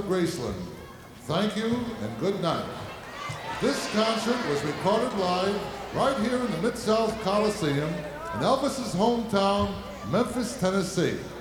Graceland. Thank you and good night. This concert was recorded live right here in the Mid-South Coliseum in Elvis's hometown, Memphis, Tennessee.